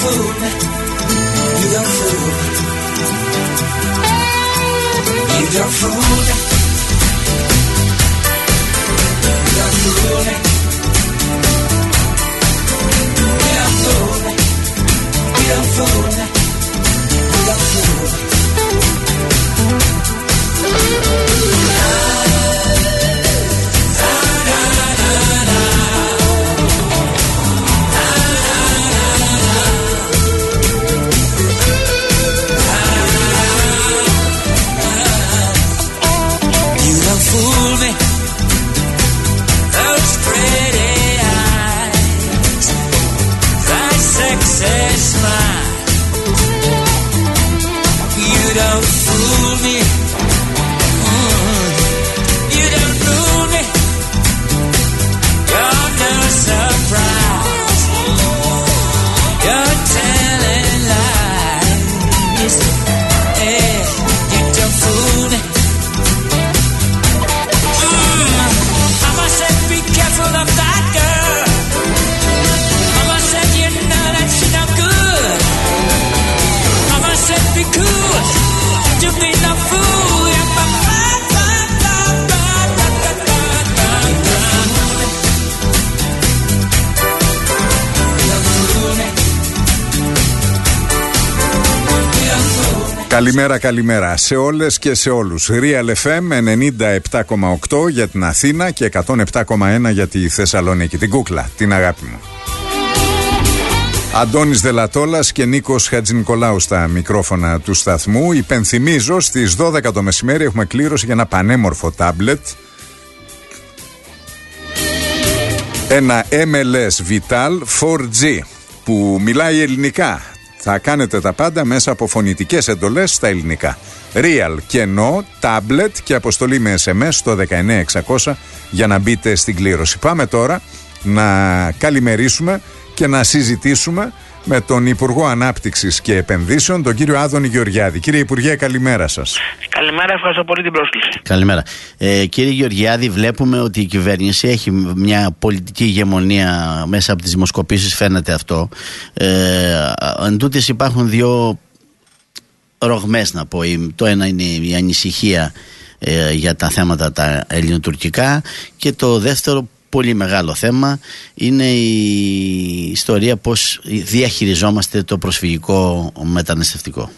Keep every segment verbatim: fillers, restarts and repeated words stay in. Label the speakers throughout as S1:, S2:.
S1: fool me. You don't fool me. You don't fool me. You don't fool me. You don't fool me. You don't fool me. You don't fool me.
S2: Καλημέρα, καλημέρα σε όλες και σε όλους. Real εφ εμ ενενήντα επτά κόμμα οκτώ για την Αθήνα και εκατόν επτά κόμμα ένα για τη Θεσσαλονίκη. Την κούκλα, την αγάπη μου. Αντώνης Δελατόλας και Νίκος Χατζηνικολάου στα μικρόφωνα του σταθμού. Υπενθυμίζω, στις δώδεκα το μεσημέρι έχουμε κλήρωση για ένα πανέμορφο τάμπλετ. Ένα εμ ελ ες Vital φορ τζι που μιλάει ελληνικά. Θα κάνετε τα πάντα μέσα από φωνητικές εντολές στα ελληνικά. Real, κενό, tablet και αποστολή με ες εμ ες στο δεκαεννιά εξακόσια για να μπείτε στην κλήρωση. Πάμε τώρα να καλημερίσουμε και να συζητήσουμε με τον Υπουργό Ανάπτυξης και Επενδύσεων, τον κύριο Άδωνη Γεωργιάδη. Κύριε Υπουργέ, καλημέρα σας.
S3: Καλημέρα, ευχαριστώ πολύ την πρόσκληση.
S4: Καλημέρα. Ε, κύριε Γεωργιάδη, βλέπουμε ότι η κυβέρνηση έχει μια πολιτική ηγεμονία μέσα από τις δημοσκοπήσεις, φαίνεται αυτό. Ε, εν τούτης υπάρχουν δύο ρογμές, να πω. Το ένα είναι η ανησυχία ε, για τα θέματα τα ελληνοτουρκικά και το δεύτερο πολύ μεγάλο θέμα είναι η ιστορία πώς διαχειριζόμαστε το προσφυγικό μεταναστευτικό.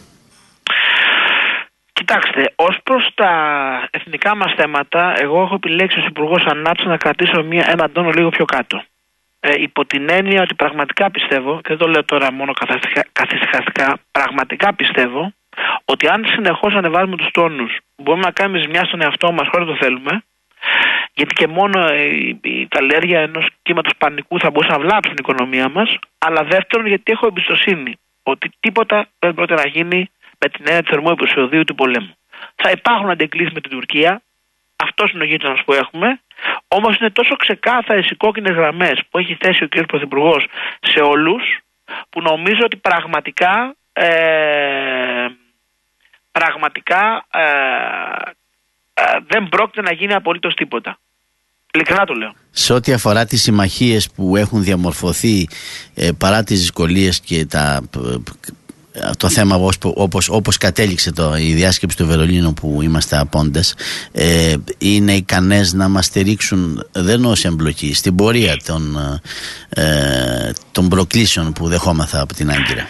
S3: Κοιτάξτε, ως προς τα εθνικά μας θέματα, εγώ έχω επιλέξει ως Υπουργός Ανάπτυξης να κρατήσω μια, έναν τόνο λίγο πιο κάτω. Ε, υπό την έννοια ότι πραγματικά πιστεύω, και δεν το λέω τώρα μόνο καθησυχαστικά, πραγματικά πιστεύω ότι αν συνεχώς ανεβάζουμε τους τόνους, μπορούμε να κάνουμε ζημιά στον εαυτό μας χωρίς να το θέλουμε. Γιατί και μόνο η, η καλλιέργεια ενός κύματος πανικού θα μπορούσε να βλάψει την οικονομία μας. Αλλά δεύτερον, γιατί έχω εμπιστοσύνη ότι τίποτα δεν πρόκειται να γίνει με την έννοια του θερμού επεισοδίου του πολέμου. Θα υπάρχουν αντεκκλήσεις με την Τουρκία. Αυτός είναι ο γείτονας που έχουμε. Όμως είναι τόσο ξεκάθαρες οι κόκκινες γραμμές που έχει θέσει ο κ. Πρωθυπουργός σε όλους, που νομίζω ότι πραγματικά ε, πραγματικά ε, δεν πρόκειται να γίνει απολύτως τίποτα. Ειλικρινά το λέω.
S4: Σε ό,τι αφορά τις συμμαχίες που έχουν διαμορφωθεί ε, παρά τις δυσκολίες και τα, ε, το θέμα όπως, όπως, όπως κατέληξε το, η διάσκεψη του Βερολίνου που είμαστε απόντες, ε, είναι ικανές να μας στηρίξουν δεν ως εμπλοκή στην πορεία των, ε, των προκλήσεων που δεχόμαθα από την Άγκυρα.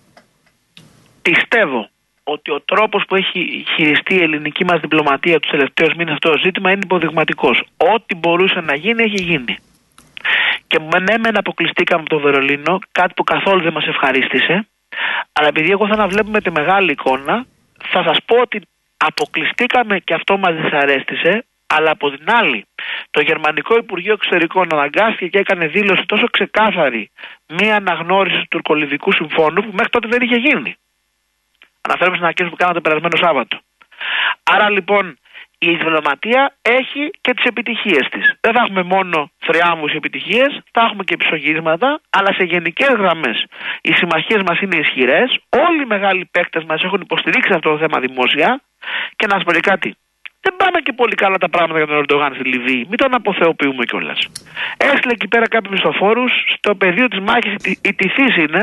S3: Πιστεύω ότι ο τρόπος που έχει χειριστεί η ελληνική μας διπλωματία τους τελευταίους μήνες αυτό το ζήτημα είναι υποδειγματικός. Ό,τι μπορούσε να γίνει, έχει γίνει. Και ναι, μεν αποκλειστήκαμε από το Βερολίνο, κάτι που καθόλου δεν μας ευχαρίστησε, αλλά επειδή εγώ θα να βλέπουμε τη μεγάλη εικόνα, θα σας πω ότι αποκλειστήκαμε και αυτό μας δυσαρέστησε, αλλά από την άλλη, το Γερμανικό Υπουργείο Εξωτερικών αναγκάστηκε και έκανε δήλωση τόσο ξεκάθαρη, μία αναγνώριση του τουρκολιβικού συμφώνου που μέχρι τότε δεν είχε γίνει. Αναφέρομαι στην ανακοίνωση που κάναμε το περασμένο Σάββατο. Άρα λοιπόν η διπλωματία έχει και τις επιτυχίες της. Δεν θα έχουμε μόνο θριάμβους επιτυχίες, θα έχουμε και πισωγύρισματα, αλλά σε γενικές γραμμές οι συμμαχίες μας είναι ισχυρές. Όλοι οι μεγάλοι παίκτες μας έχουν υποστηρίξει αυτό το θέμα δημόσια. Και να σας πω κάτι. Δεν πάνε και πολύ καλά τα πράγματα για τον Ερντογάν στη Λιβύη. Μην τον αποθεοποιούμε κιόλας. Έστειλε εκεί πέρα κάποιους μισθοφόρους, στο πεδίο της μάχης η τυφής είναι.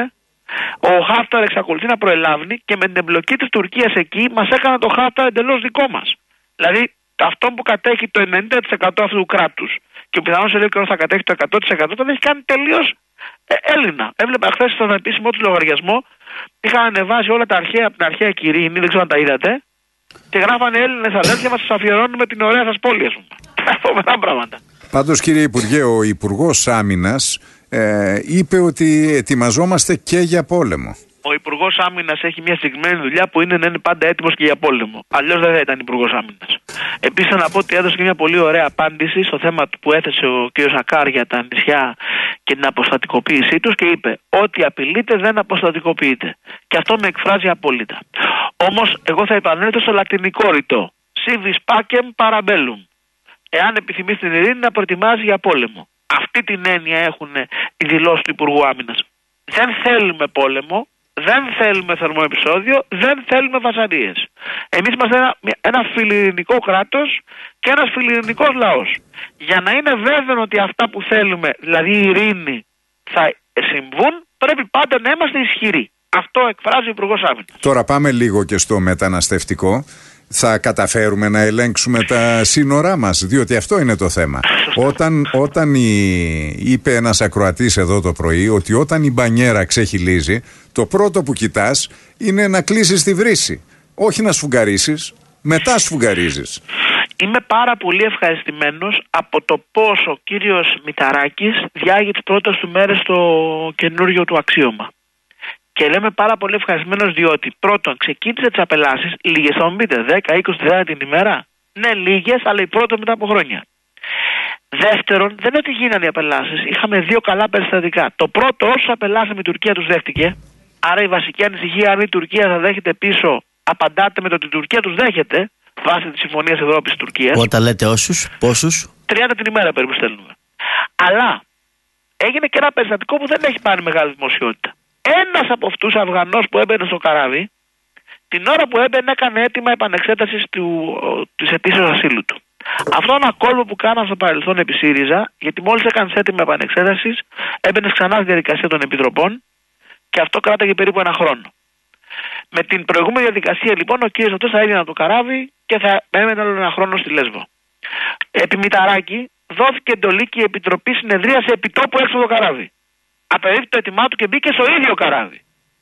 S3: Ο Χάφταρ εξακολουθεί να προελάβει και με την εμπλοκή της Τουρκίας εκεί μας έκανε το Χάφταρ εντελώς δικό μας. Δηλαδή αυτό που κατέχει το ενενήντα τοις εκατό αυτού του κράτους και πιθανόν σε λίγο καιρό θα κατέχει το εκατό τοις εκατό, τον έχει κάνει τελείως ε, Έλληνα. Έβλεπα χθες στον επίσημο του λογαριασμό, είχαν ανεβάσει όλα τα αρχαία από την αρχαία Κυρίινη, δεν ξέρω αν τα είδατε, και γράφανε Έλληνες αδέρφια μας, σας αφιερώνουμε την ωραία σας πόλη, ας πούμε. Φοβερά πράγματα.
S2: Πάντως, κύριε Υπουργέ, ο Υπουργός Άμυνας ε, είπε ότι ετοιμαζόμαστε και για πόλεμο.
S3: Ο Υπουργός Άμυνας έχει μια συγκεκριμένη δουλειά που είναι να είναι πάντα έτοιμος και για πόλεμο. Αλλιώς δεν θα ήταν Υπουργός Άμυνας. Επίσης, να πω ότι έδωσε και μια πολύ ωραία απάντηση στο θέμα που έθεσε ο κ. Σακάρ για τα νησιά και την αποστατικοποίησή τους και είπε: ό,τι απειλείται δεν αποστατικοποιείται. Και αυτό με εκφράζει απόλυτα. Όμως, εγώ θα επανέλθω στο λατινικό ρητό. Si vis pacem parabellum. Εάν επιθυμεί την ειρήνη, να προετοιμάζει για πόλεμο. Αυτή την έννοια έχουν οι δηλώσεις του Υπουργού Άμυνας. Δεν θέλουμε πόλεμο, δεν θέλουμε θερμό επεισόδιο, δεν θέλουμε βασανίες. Εμείς είμαστε ένα, ένα φιλιρηνικό κράτος και ένας φιλιρηνικός λαός. Για να είναι βέβαιο ότι αυτά που θέλουμε, δηλαδή η ειρήνη, θα συμβούν, πρέπει πάντα να είμαστε ισχυροί. Αυτό εκφράζει ο Υπουργός Άμυνας.
S2: Τώρα πάμε λίγο και στο μεταναστευτικό. Θα καταφέρουμε να ελέγξουμε τα σύνορά μας, διότι αυτό είναι το θέμα. Όταν, όταν η, είπε ένας ακροατής εδώ το πρωί ότι όταν η μπανιέρα ξεχυλίζει, το πρώτο που κοιτάς είναι να κλείσεις τη βρύση. Όχι να σφουγγαρίσεις, μετά σφουγγαρίζεις.
S3: Είμαι πάρα πολύ ευχαριστημένος από το πώς ο κύριος Μητσαράκης διάγει τις πρώτες του μέρες στο καινούριο του αξίωμα. Και λέμε πάρα πολύ ευχαριστημένος διότι πρώτον ξεκίνησε τις απελάσεις, λίγες θα μου πείτε, δέκα είκοσι τριάντα την ημέρα. Ναι, λίγες, αλλά οι πρώτες μετά από χρόνια. Δεύτερον, δεν είναι ότι γίνανε οι απελάσεις, είχαμε δύο καλά περιστατικά. Το πρώτο, όσο απελάσαμε η Τουρκία τους δέχτηκε, άρα η βασική ανησυχία αν η Τουρκία θα δέχεται πίσω, απαντάτε με το ότι η Τουρκία τους δέχεται, βάσει της Συμφωνίας Ευρώπης-Τουρκίας.
S4: Όταν λέτε όσους, πόσους?
S3: τριάντα την ημέρα περίπου στέλνουμε. Αλλά έγινε και ένα περιστατικό που δεν έχει πάρει μεγάλη δημοσιότητα. Ένας από αυτούς Αφγανός που έμπαινε στο καράβι, την ώρα που έμπαινε έκανε αίτημα επανεξέτασης του, της αιτήσεως ασύλου του. Αυτό είναι ένα κόλπο που κάναν στο παρελθόν επί ΣΥΡΙΖΑ, γιατί μόλις έκανε αίτημα επανεξέτασης, έμπαινε ξανά στη διαδικασία των επιτροπών και αυτό κράταγε περίπου ένα χρόνο. Με την προηγούμενη διαδικασία λοιπόν ο κύριος αυτός θα έβγαινε από το καράβι και θα έμενε άλλο ένα χρόνο στη Λέσβο. Επί Μηταράκη δόθηκε εντολή και η Επιτροπή συνεδρίασε επιτόπου έξω από το καράβι. Απερίφθη το αίτημά του και μπήκε στο ίδιο καράβι.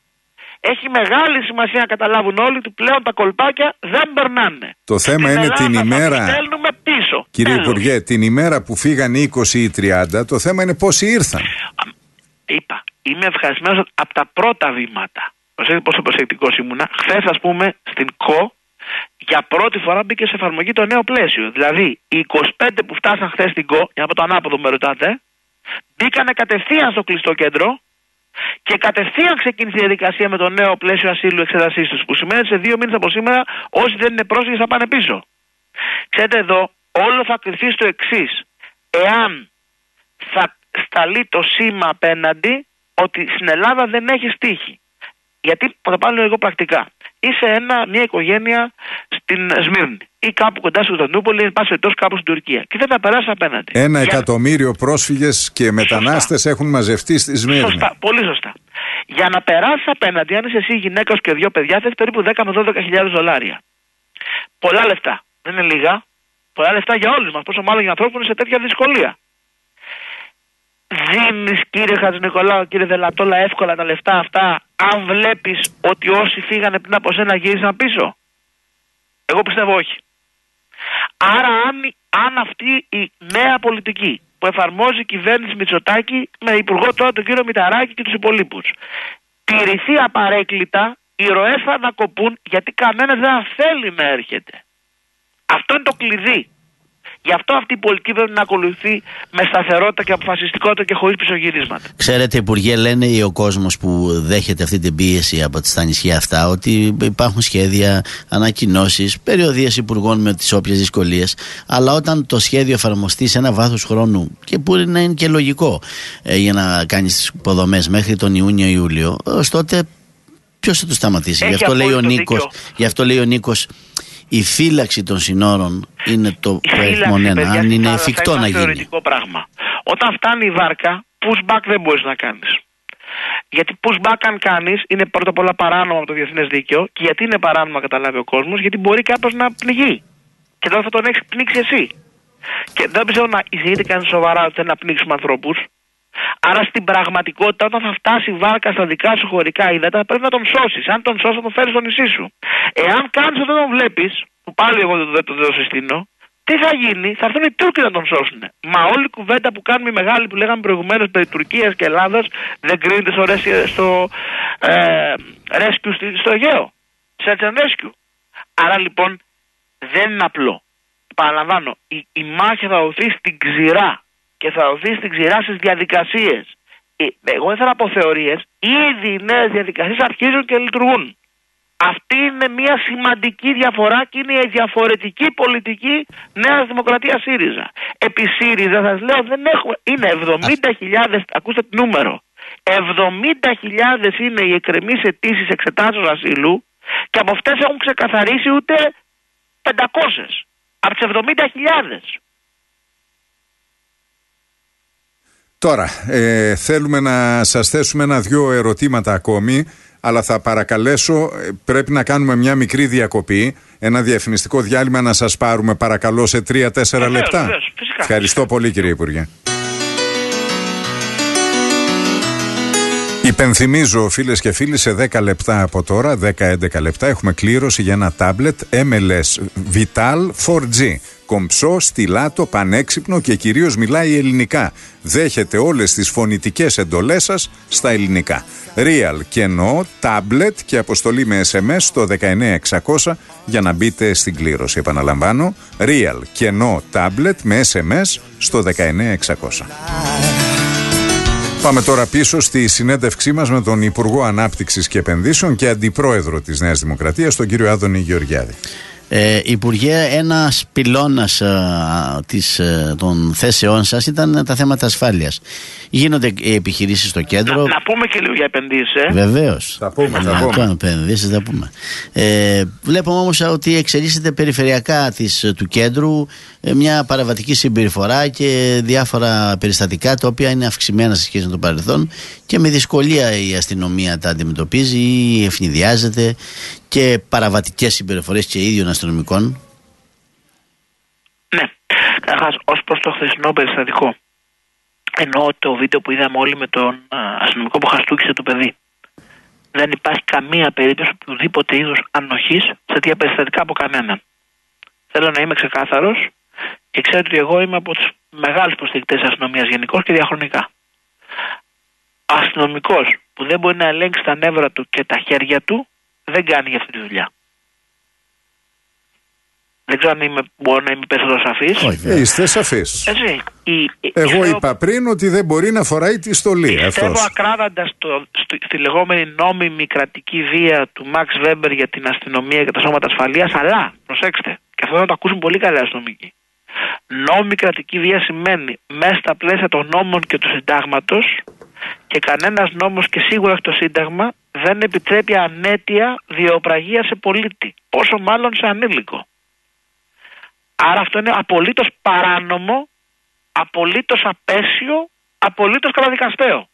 S3: Έχει μεγάλη σημασία να καταλάβουν όλοι ότι πλέον τα κολπάκια δεν περνάνε.
S2: Το θέμα είναι την ημέρα.
S3: Στέλνουμε πίσω.
S2: Κύριε
S3: Τέλος.
S2: Υπουργέ, την ημέρα που φύγαν είκοσι ή τριάντα, το θέμα είναι πόσοι ήρθαν.
S3: Είπα, είμαι ευχαριστημένος από τα πρώτα βήματα. Προσέξτε πόσο προσεκτικός ήμουνα. Χθες, ας πούμε, στην ΚΟ, για πρώτη φορά μπήκε σε εφαρμογή το νέο πλαίσιο. Δηλαδή, οι είκοσι πέντε που φτάσαν χθες στην ΚΟ, για να πω το ανάποδο με ρωτάτε, μπήκανε κατευθείαν στο κλειστό κέντρο και κατευθείαν ξεκίνησε η διαδικασία με το νέο πλαίσιο ασύλου εξέτασής τους. Που σημαίνει ότι σε δύο μήνες από σήμερα όσοι δεν είναι πρόσφυγες θα πάνε πίσω. Ξέρετε εδώ, όλο θα κρυφθεί στο εξής. Εάν θα σταλεί το σήμα απέναντι ότι στην Ελλάδα δεν έχει τύχη. Γιατί θα πάρω λίγο πρακτικά. Είσαι ένα, μια οικογένεια στην Σμύρνη ή κάπου κοντά στο Κωνσταντινούπολη, ή πάση περιπτώσει κάπου στην Τουρκία. Και δεν θα περάσει απέναντι.
S2: Ένα
S3: Για...
S2: εκατομμύριο πρόσφυγες και μετανάστες έχουν μαζευτεί στη Σμύρνη.
S3: Σωστά, πολύ σωστά. Για να περάσει απέναντι, αν είσαι εσύ γυναίκα και δύο παιδιά, θες περίπου δέκα με δώδεκα χιλιάδες δολάρια. Πολλά λεφτά. Δεν είναι λίγα. Πολλά λεφτά για όλους μας. Πόσο μάλλον για ανθρώπους που είναι σε τέτοια δυσκολία. Δίνεις, κύριε Χατζηνικολάου, κύριε Δελατόλα, εύκολα τα λεφτά αυτά, αν βλέπεις ότι όσοι φύγανε πριν από σένα γύρισαν πίσω? Εγώ πιστεύω όχι. Άρα αν, αν αυτή η νέα πολιτική που εφαρμόζει η κυβέρνηση Μητσοτάκη με υπουργό τώρα τον κύριο Μηταράκη και τους υπολείπους τηρηθεί απαρέκκλητα, οι ροές θα ανακοπούν γιατί κανένας δεν θέλει να έρχεται. Αυτό είναι το κλειδί. Γι' αυτό αυτή η πολιτική πρέπει να ακολουθεί με σταθερότητα και αποφασιστικότητα και χωρίς πισωγυρίσματα.
S4: Ξέρετε, Υπουργέ, λένε ο κόσμος που δέχεται αυτή την πίεση από τα νησιά αυτά ότι υπάρχουν σχέδια, ανακοινώσεις, περιοδίες υπουργών με τις όποιες δυσκολίες. Αλλά όταν το σχέδιο εφαρμοστεί σε ένα βάθος χρόνου, και μπορεί να είναι και λογικό ε, για να κάνει τις υποδομές μέχρι τον Ιούνιο-Ιούλιο, ως τότε ποιος θα το σταματήσει? Γι' αυτό, λέει ο Νίκος, γι' αυτό λέει ο Νίκος. Η φύλαξη των συνόρων είναι το αριθμό ένα. Αν είναι εφικτό να γίνει.
S3: Είναι θεωρητικό πράγμα. Όταν φτάνει η βάρκα, push back δεν μπορείς να κάνεις. Γιατί pushback αν κάνεις είναι πρώτα απ' όλα παράνομο από το διεθνές δίκαιο. Και γιατί είναι παράνομο να καταλάβει ο κόσμος? Γιατί μπορεί κάποιος να πνιγεί. Και τώρα θα τον έχεις πνίξει εσύ. Και δεν πιστεύω να εισηγείται κανείς σοβαρά ότι θέλει να πνίξουμε ανθρώπους. Άρα στην πραγματικότητα, όταν θα φτάσει η βάρκα στα δικά σου χωρικά ύδατα, πρέπει να τον σώσεις. Αν τον σώσεις, θα τον φέρεις στο νησί σου. Εάν κάνεις ότι δεν τον βλέπεις, που πάλι εγώ δεν το, το συστήνω, τι θα γίνει? Θα έρθουν οι Τούρκοι να τον σώσουν. Μα όλη η κουβέντα που κάνουμε οι μεγάλοι που λέγαμε προηγουμένως περί Τουρκίας και Ελλάδας δεν κρίνεται στο, στο ε, rescue στο Αιγαίο. Search and rescue. Άρα λοιπόν δεν είναι απλό. Παραλαμβάνω, η, η μάχη θα δοθεί στην ξηρά και θα δοθεί στην ξηρά στις διαδικασίες. Εγώ δεν θέλω να πω θεωρίες. Ήδη οι νέες διαδικασίες αρχίζουν και λειτουργούν. Αυτή είναι μια σημαντική διαφορά και είναι η διαφορετική πολιτική Νέας Δημοκρατίας ΣΥΡΙΖΑ. Επί ΣΥΡΙΖΑ σας λέω δεν έχουμε, είναι εβδομήντα χιλιάδες, ακούστε το νούμερο, εβδομήντα χιλιάδες είναι οι εκκρεμείς αιτήσεις εξετάσεως ασύλου και από αυτές έχουν ξεκαθαρίσει ούτε πεντακόσιες. Από τις εβδομήντα χιλιάδες.
S2: Τώρα, ε, θέλουμε να σας θέσουμε ένα-δυο ερωτήματα ακόμη, αλλά θα παρακαλέσω, πρέπει να κάνουμε μια μικρή διακοπή, ένα διαφημιστικό διάλειμμα να σας πάρουμε παρακαλώ σε τρία τέσσερα λεπτά.
S3: Βεβαίως, φυσικά.
S2: Ευχαριστώ πολύ κύριε Υπουργέ. Υπενθυμίζω φίλες και φίλοι σε δέκα λεπτά από τώρα, δέκα με έντεκα λεπτά έχουμε κλήρωση για ένα τάμπλετ εμ ελ ες Vital φορ τζι. Κομψό, στιλάτο, πανέξυπνο και κυρίως μιλάει ελληνικά. Δέχεται όλες τις φωνητικές εντολές σας στα ελληνικά. Real κενό, τάμπλετ και αποστολή με ες εμ ες στο δεκαεννιά εξακόσια για να μπείτε στην κλήρωση. Επαναλαμβάνω, Real κενό, τάμπλετ με ες εμ ες στο δεκαεννιά εξακόσια. Πάμε τώρα πίσω στη συνέντευξή μας με τον Υπουργό Ανάπτυξης και Επενδύσεων και Αντιπρόεδρο της Νέας Δημοκρατίας, τον κύριο Άδωνη Γεωργιάδη.
S4: Ε, Υπουργέ, ένας πυλώνας ε, της, ε, των θέσεών σας ήταν τα θέματα ασφάλειας. Γίνονται επιχειρήσεις στο κέντρο.
S3: Να, να πούμε και λίγο για επενδύσεις. Ε?
S4: Βεβαίως.
S2: Θα πούμε, θα
S4: να,
S2: πούμε.
S4: Επενδύσεις, θα πούμε. Ε, βλέπουμε όμως ότι εξελίσσεται περιφερειακά της, του κέντρου ε, μια παραβατική συμπεριφορά και διάφορα περιστατικά τα οποία είναι αυξημένα σε σχέση με το παρελθόν και με δυσκολία η αστυνομία τα αντιμετωπίζει ή ευνηδιάζεται, και παραβατικές συμπεριφορές και ίδιων αστυνομικών.
S3: Ναι. Καταρχάς, ως προς το χθεσινό περιστατικό, εννοώ το βίντεο που είδαμε όλοι με τον α, αστυνομικό που χαστούκισε το παιδί. Δεν υπάρχει καμία περίπτωση οποιοδήποτε είδους ανοχής σε τέτοια περιστατικά από κανέναν. Θέλω να είμαι ξεκάθαρος και ξέρετε ότι εγώ είμαι από τους μεγάλους υποστηρικτές της αστυνομίας γενικώς και διαχρονικά. Αστυνομικός που δεν μπορεί να ελέγξει τα νεύρα του και τα χέρια του δεν κάνει για αυτή τη δουλειά. Δεν ξέρω αν είμαι, μπορώ να είμαι περισσότερο σαφής.
S2: Όχι, ε, είστε σαφείς.
S3: Έτσι, η, η,
S2: Εγώ
S3: πιστεύω,
S2: είπα πριν ότι δεν μπορεί να φοράει τη στολή.
S3: Πιστεύω ακράδαντα στο, στο, στη λεγόμενη νόμιμη κρατική βία του Μαξ Βέμπερ για την αστυνομία και τα σώματα ασφαλείας, αλλά, προσέξτε, και αυτό θα το ακούσουν πολύ καλά οι αστυνομικοί. Νόμιμη κρατική βία σημαίνει μέσα στα πλαίσια των νόμων και του συντάγματος, και κανένας νόμος και σίγουρα το σύνταγμα δεν επιτρέπει ανέτεια βιοπραγία σε πολίτη, πόσο μάλλον σε ανήλικο. Άρα αυτό είναι απολύτως παράνομο, απολύτως απέσιο, απολύτως καταδικαστέο.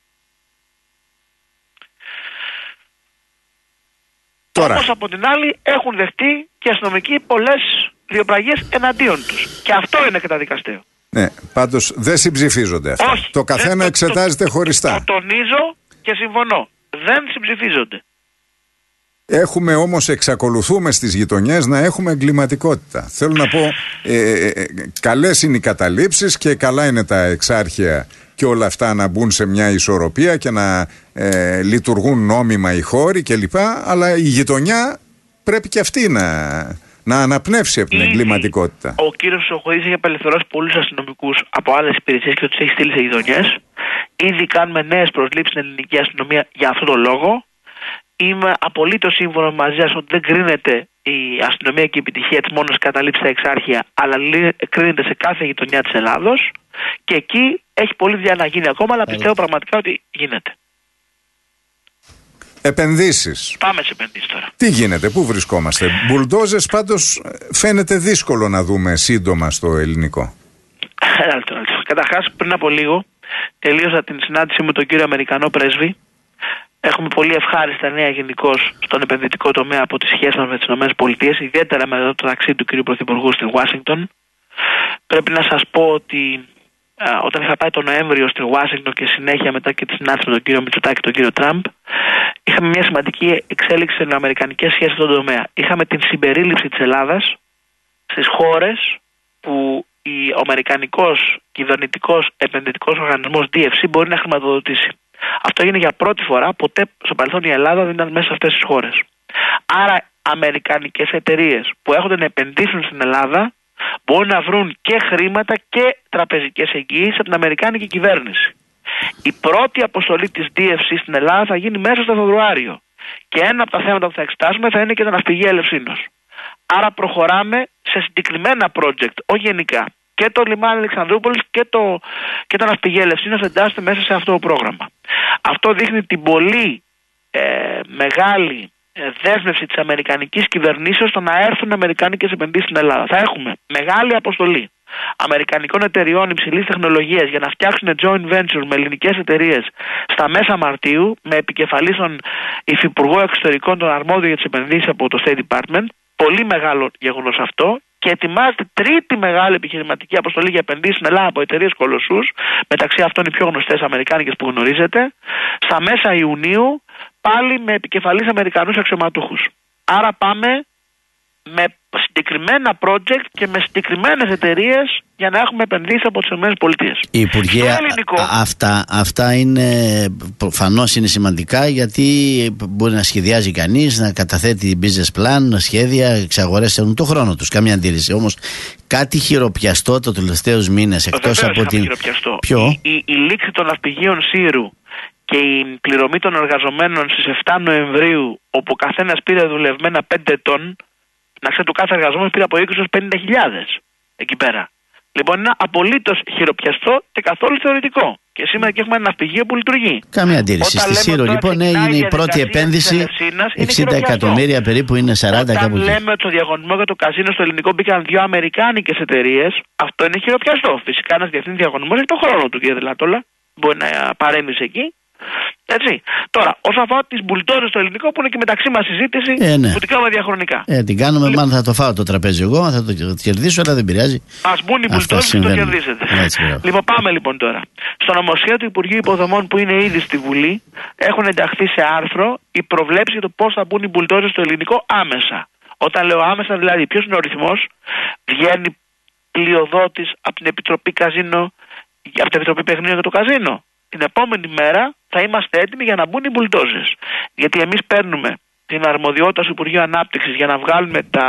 S2: Τώρα.
S3: Όμως από την άλλη έχουν δεχτεί και αστυνομικοί πολλές βιοπραγίες εναντίον τους. Και αυτό είναι καταδικαστέο.
S2: Ναι, πάντως δεν συμψηφίζονται αυτά.
S3: Όχι,
S2: το καθένα
S3: δεν,
S2: εξετάζεται
S3: το,
S2: χωριστά.
S3: Το, το τονίζω και συμφωνώ. Δεν συμψηφίζονται.
S2: Έχουμε όμως, εξακολουθούμε στις γειτονιές να έχουμε εγκληματικότητα. Θέλω να πω, ε, ε, ε, καλές είναι οι καταλήψεις και καλά είναι τα εξάρχεια και όλα αυτά να μπουν σε μια ισορροπία και να ε, λειτουργούν νόμιμα οι χώροι κλπ. Αλλά η γειτονιά πρέπει και αυτή να, να αναπνεύσει από την
S3: Ήδη
S2: εγκληματικότητα.
S3: Ο κύριος Σοχοίδης έχει απελευθερώσει πολλούς αστυνομικούς από άλλες υπηρεσίες και τους έχει στείλει σε γειτονιές. Ήδη κάνουμε νέες προσλήψεις στην ελληνική αστυνομία για αυτόν τον λόγο. Είμαι απολύτως σύμφωνο μαζί σας ότι δεν κρίνεται η αστυνομία και η επιτυχία της μόνο στις καταλήψεις στα εξάρχεια, αλλά κρίνεται σε κάθε γειτονιά της Ελλάδος και εκεί έχει πολλή δουλειά να γίνει ακόμα, αλλά πιστεύω πραγματικά ότι γίνεται.
S2: Επενδύσεις.
S3: Πάμε σε επενδύσεις τώρα.
S2: Τι γίνεται, πού βρισκόμαστε? Μπουλντόζες πάντως φαίνεται δύσκολο να δούμε σύντομα στο ελληνικό.
S3: Καταρχάς, πριν από λίγο τελείωσα την συνάντηση με τον κύριο Αμερικανό πρέσβη Έχουμε πολύ ευχάριστα νέα γενικώς στον επενδυτικό τομέα από τις σχέσεις μας με τις ΗΠΑ, ιδιαίτερα με το ταξίδι του κ. Πρωθυπουργού στην Ουάσιγκτον. Πρέπει να σας πω ότι α, όταν είχα πάει τον Νοέμβριο στη Ουάσιγκτον και συνέχεια μετά και τη συνάντηση με τον κύριο Μητσοτάκη και τον κύριο Τραμπ, είχαμε μια σημαντική εξέλιξη σε αμερικανικές σχέσεις στον τομέα. Είχαμε την συμπερίληψη της Ελλάδας στις χώρες που ο αμερικανικός κυβερνητικός επενδυτικός οργανισμός ντι εφ σι μπορεί να χρηματοδοτήσει. Αυτό έγινε για πρώτη φορά, ποτέ στο παρελθόν η Ελλάδα δεν ήταν μέσα σε αυτές τις χώρες. Άρα αμερικανικές εταιρείες που έχονται να επενδύσουν στην Ελλάδα μπορούν να βρουν και χρήματα και τραπεζικές εγγυήσεις από την αμερικάνικη κυβέρνηση. Η πρώτη αποστολή της ντι εφ σι στην Ελλάδα θα γίνει μέσα στο Φεβρουάριο και ένα από τα θέματα που θα εξετάσουμε θα είναι και τα ναυπηγεία Ελευσίνος. Άρα προχωράμε σε συγκεκριμένα project, όχι γενικά. Και το λιμάνι Αλεξανδρούπολης και, το, και τα ναυπηγεία Ελευσίνος εντάσσεται μέσα σε αυτό το πρόγραμμα. Αυτό δείχνει την πολύ ε, μεγάλη ε, δέσμευση της αμερικανικής κυβερνήσεως στο να έρθουν αμερικάνικες επενδύσεις στην Ελλάδα. Θα έχουμε μεγάλη αποστολή αμερικανικών εταιριών υψηλής τεχνολογίας για να φτιάξουν joint venture με ελληνικές εταιρείες στα μέσα Μαρτίου, με επικεφαλής τον Υφυπουργό Εξωτερικών, τον αρμόδιο για τις επενδύσεις από το State Department. Πολύ μεγάλο γεγονός αυτό. Και ετοιμάζεται τρίτη μεγάλη επιχειρηματική αποστολή για επενδύσεις στην Ελλάδα από εταιρείες κολοσσούς, μεταξύ αυτών οι πιο γνωστές αμερικάνικες που γνωρίζετε, στα μέσα Ιουνίου, πάλι με επικεφαλής Αμερικανούς αξιωματούχους. Άρα πάμε με συγκεκριμένα project και με συγκεκριμένες εταιρείες για να έχουμε επενδύσει από τις ΗΠΑ.
S4: Υπουργέ, ελληνικό... αυτά, αυτά είναι προφανώς είναι σημαντικά, γιατί μπορεί να σχεδιάζει κανείς, να καταθέτει business plan, σχέδια, εξαγορές, έχουν το χρόνο τους, καμία αντίρρηση. Όμως κάτι χειροπιαστό το τελευταίους μήνες, εκτός από την... Ποιο?
S3: Η, η, η λήξη των ναυπηγείων Σύρου και η πληρωμή των εργαζομένων στις εφτά Νοεμβρίου, όπου ο καθένας πήρε δουλευμένα πέντε ετών, να ξέρετε, το κάθε εργαζόμενο πήρε από είκοσι έως πενήντα χιλιάδες εκεί πέρα. Λοιπόν, είναι απολύτως χειροπιαστό και καθόλου θεωρητικό. Και σήμερα και έχουμε ένα ναυπηγείο που λειτουργεί.
S4: Καμία αντίρρηση. Στη Σύρο, λοιπόν, ναι, είναι η πρώτη επένδυση. εξήντα εκατομμύρια περίπου, είναι σαράντα κάπου.
S3: Όταν λέμε ότι στο διαγωνισμό για το καζίνο στο ελληνικό μπήκαν δύο αμερικάνικες εταιρείες, αυτό είναι χειροπιαστό. Φυσικά ένας διεθνής διαγωνισμός έχει τον χρόνο του, κύριε Δελάτολα. Μπορεί να παρέμβει εκεί. Έτσι. Τώρα, όσον αφορά τις μπουλντόζες στο ελληνικό, που είναι και μεταξύ μας συζήτηση,
S4: ε, ναι.
S3: που την κάνουμε διαχρονικά.
S4: Ε, την κάνουμε, λοιπόν, μάλλον θα το φάω το τραπέζι εγώ, θα το κερδίσω, αλλά δεν πειράζει.
S3: Ας μπουν οι μπουλντόζες και το κερδίσετε.
S4: Έτσι,
S3: λοιπόν, πάμε λοιπόν τώρα. Στο νομοσχέδιο του Υπουργείου Υποδομών, που είναι ήδη στη Βουλή, έχουν ενταχθεί σε άρθρο οι προβλέψεις για το πώς θα μπουν οι μπουλντόζες στο ελληνικό άμεσα. Όταν λέω άμεσα, δηλαδή, ποιος είναι ο ρυθμός? Βγαίνει πλειοδότης από την Επιτροπή Καζίνο, από την Επιτροπή Παιχνίων για το καζίνο. Την επόμενη μέρα θα είμαστε έτοιμοι για να μπουν οι μπουλντόζες. Γιατί εμείς παίρνουμε την αρμοδιότητα του Υπουργείου Ανάπτυξης για να βγάλουμε τα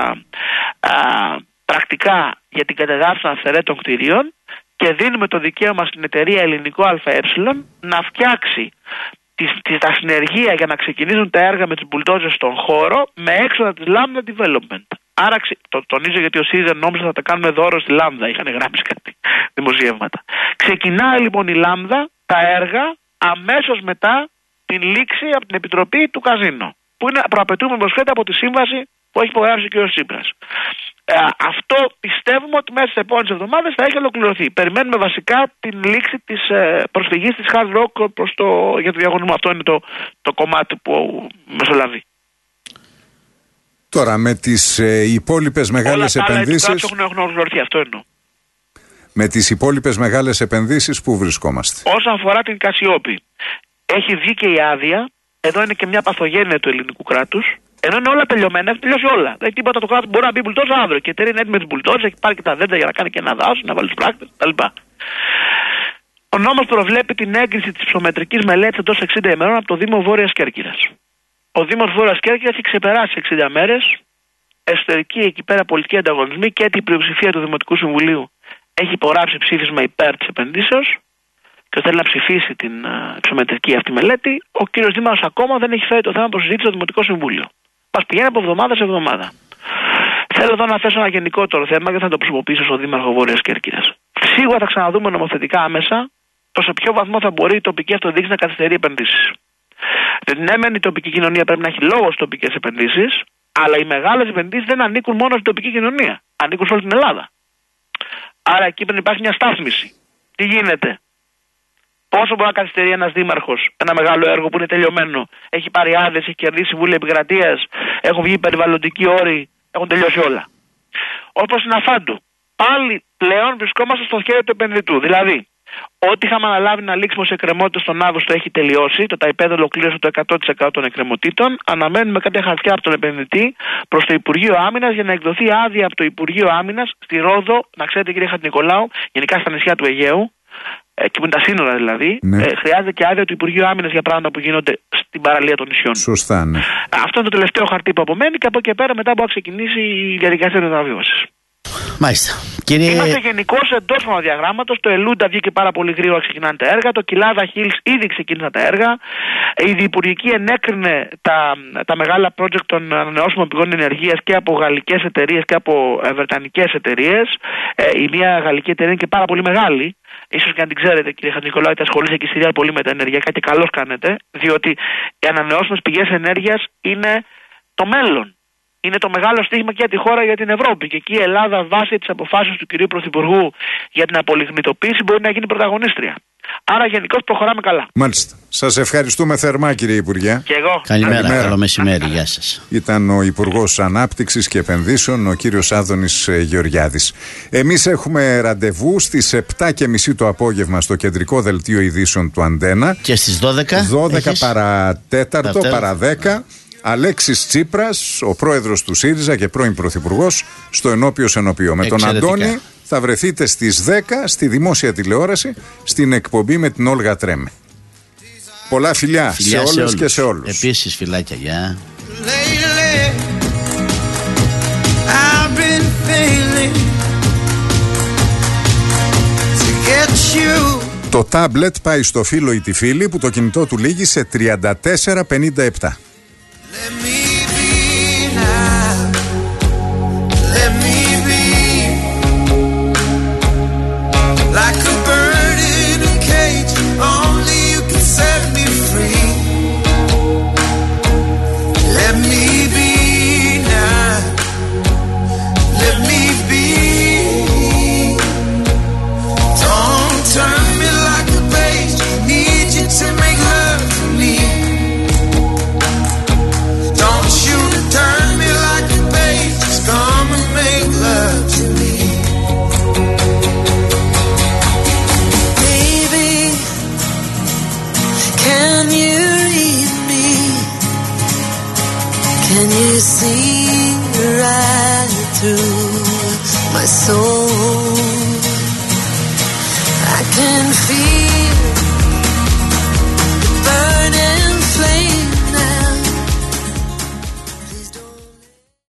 S3: α, πρακτικά για την κατεδάφιση των αυθαιρέτων κτηρίων και δίνουμε το δικαίωμα στην εταιρεία Ελληνικό ΑΕ να φτιάξει τις, τις, τα συνεργεία για να ξεκινήσουν τα έργα με τις μπουλντόζες στον χώρο με έξοδα της Lambda Development. Άρα, το τονίζω γιατί ο ΣΥΡΙΖΑ νόμιζε θα τα κάνουμε δώρο στη Λάμδα. Είχαν γράψει κάτι δημοσιεύματα. Ξεκινάει λοιπόν η Λάμδα τα έργα αμέσως μετά την λήξη από την Επιτροπή του Καζίνο. Που είναι προαπαιτούμενο προσχέτα από τη σύμβαση που έχει υπογράψει ο κ. Τσίπρας. Ε, αυτό πιστεύουμε ότι μέσα στις επόμενες εβδομάδες θα έχει ολοκληρωθεί. Περιμένουμε βασικά την λήξη της ε, προσφυγής της Hard Rock προς το, για το διαγωνισμό. Αυτό είναι το, το κομμάτι που μεσολαβεί.
S2: Τώρα με τις ε, υπόλοιπες μεγάλες
S3: όλα
S2: επενδύσεις.
S3: Όλα έχουν ολοκληρωθεί, αυτό εννοώ.
S2: Με τις υπόλοιπες μεγάλες επενδύσεις που βρισκόμαστε?
S3: Όσον αφορά την Κασιόπη, έχει βγει και η άδεια. Εδώ είναι και μια παθογένεια του ελληνικού κράτους. Ενώ είναι όλα τελειωμένα, έχει τελειώσει όλα. Δεν έχει τίποτα, το κράτος μπορεί να μπει μπουλτόζα αύριο. Και η εταιρεία είναι έτοιμη με τις μπουλτόζες, έχει πάρει και τα δέντρα για να κάνει και ένα δάσο, να βάλει τους πράκτες κτλ. Ο νόμος προβλέπει την έγκριση της ψωμετρικής μελέτης εντός εξήντα ημερών από το Δήμο Βόρειας Κέρκυρας. Ο Δήμος Βόρειας Κέρκυρας έχει ξεπεράσει εξήντα μέρες. Εσωτερική εκεί πέρα πολιτική ανταγωνισμή και την πλειοψηφία του Δημοτικού Συμβουλίου έχει υπογράψει ψήφισμα υπέρ της επενδύσεως και θέλει να ψηφίσει την uh, ψωμετρική αυτή μελέτη. Ο κύριος Δήμαρχος ακόμα δεν έχει φέρει το θέμα προς συζήτηση στο Δημοτικό Συμβούλιο. Μας πηγαίνει από εβδομάδα σε εβδομάδα. Θέλω εδώ να θέσω ένα γενικότερο θέμα και θα το προσωπήσω στον Δήμαρχο Βόρειας Κέρκυρας. Σίγουρα θα ξαναδούμε νομοθετικά άμεσα το σε ποιο βαθμό θα μπορεί η τοπική αυτοδιοίκηση να καθυστερεί επενδύσεις. Δηλαδή, ναι, μεν η τοπική κοινωνία πρέπει να έχει λόγο στις τοπικές επενδύσεις, αλλά οι μεγάλες επενδύσεις δεν ανήκουν μόνο στην τοπική κοινωνία. Ανήκουν σε όλη την Ελλάδα. Άρα εκεί πρέπει να υπάρχει μια στάθμιση. Τι γίνεται? Πόσο μπορεί να καθυστερεί ένας δήμαρχος ένα μεγάλο έργο που είναι τελειωμένο? Έχει πάρει άδειες, έχει κερδίσει βούλια επικρατείας, έχουν βγει περιβαλλοντικοί όροι, έχουν τελειώσει όλα. Όπως στην Αφάντου, πάλι πλέον βρισκόμαστε στο χέρι του επενδυτού. Δηλαδή, ό,τι είχαμε αναλάβει να λήξουμε σε εκκρεμότητες στον Αύγουστο έχει τελειώσει. Το ΤΑΙΠΕΔ ολοκλήρωσε το εκατό τοις εκατό των εκκρεμοτήτων. Αναμένουμε κάποια χαρτιά από τον επενδυτή προς το Υπουργείο Άμυνας για να εκδοθεί άδεια από το Υπουργείο Άμυνας στη Ρόδο. Να ξέρετε, κύριε Χατζηνικολάου, γενικά στα νησιά του Αιγαίου, εκεί που είναι τα σύνορα δηλαδή,
S2: ναι.
S3: ε, χρειάζεται και άδεια του Υπουργείου Άμυνας για πράγματα που γίνονται στην παραλία των νησιών.
S2: Σωστά, ναι.
S3: Αυτό είναι το τελευταίο χαρτί που απομένει και από εκεί και πέρα μετά μπορεί να ξεκινήσει η διαδικασία της μεταβίβασης.
S4: Μάλιστα. Κύριε...
S3: Είμαστε γενικώς εντός χρονοδιαγράμματος. Το Ελούντα βγήκε πάρα πολύ γρήγορα, ξεκινάνε τα έργα. Το Κοιλάδα Hills ήδη ξεκίνησαν τα έργα. Η Διυπουργική ενέκρινε τα, τα μεγάλα project των ανανεώσιμων πηγών ενεργείας και από γαλλικές εταιρείες και από ε, βρετανικές εταιρείες. Ε, η μία γαλλική εταιρεία είναι και πάρα πολύ μεγάλη. Ίσως και αν την ξέρετε, κύριε Χατζηνικολάου, είτε ασχολείστε και στη πολύ με τα ενεργειακά και καλώς κάνετε, διότι οι ανανεώσιμες πηγές ενέργειας είναι το μέλλον. Είναι το μεγάλο στοίχημα και για τη χώρα, για την Ευρώπη. Και εκεί η Ελλάδα, βάσει της αποφάσεως του κυρίου Πρωθυπουργού για την απολιγνητοποίηση, μπορεί να γίνει πρωταγωνίστρια. Άρα γενικώς προχωράμε καλά.
S2: Μάλιστα. Σας ευχαριστούμε θερμά, κύριε Υπουργέ.
S3: Και εγώ.
S4: Καλημέρα,
S2: Καλημέρα.
S4: καλό μεσημέρι, γεια σας.
S2: Ήταν ο Υπουργός Ανάπτυξης και Επενδύσεων, ο κύριος Άδωνης Γεωργιάδης. Εμείς έχουμε ραντεβού στις επτά και μισή το απόγευμα στο κεντρικό δελτίο ειδήσεων του Αντένα.
S4: Και στις δώδεκα.
S2: δώδεκα
S4: έχεις...
S2: παρά τέταρτο,
S4: Τετάρτο.
S2: παρά δέκα. Αλέξης Τσίπρας, ο πρόεδρος του ΣΥΡΙΖΑ και πρώην πρωθυπουργός, στο Ενώπιος Ενωπείο. Με τον
S4: Εξαιρετικά.
S2: Αντώνη θα βρεθείτε στις δέκα στη δημόσια τηλεόραση, στην εκπομπή με την Όλγα Τρέμε. Πολλά φιλιά,
S4: Φιλιά
S2: σε
S4: σε
S2: όλες και σε όλους.
S4: Επίσης φιλάκια, γεια.
S1: Lately, I've been failing to get you.
S2: Το τάμπλετ πάει στο φίλο ή τη φίλη που το κινητό του λύγει σε τριάντα τέσσερα πενήντα επτά.
S1: Let me be now. Let me be like a bird in a cage. Only you can set me free. Let me be now. Let me be. Don't turn me like a page. Need you to make love to me. Don't you turn me like a page. Just come and make love to me. Baby, can you read me? Can you see right through my soul?